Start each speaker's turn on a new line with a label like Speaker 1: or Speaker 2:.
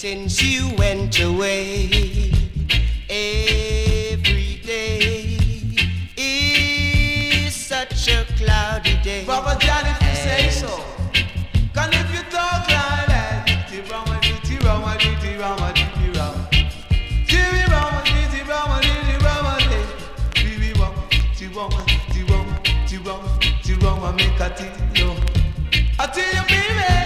Speaker 1: since you went away. Every day is such a cloudy day.
Speaker 2: Papa John, if you say so. Can if you talk like that, ditty rama, ditty rama, ditty rama, ditty rama. Ditty rama, ditty rama, ditty rama, ditty rama, ditty rama, ditty rama, ditty rama, ditty rama, make a tea, yo. I tell you, baby.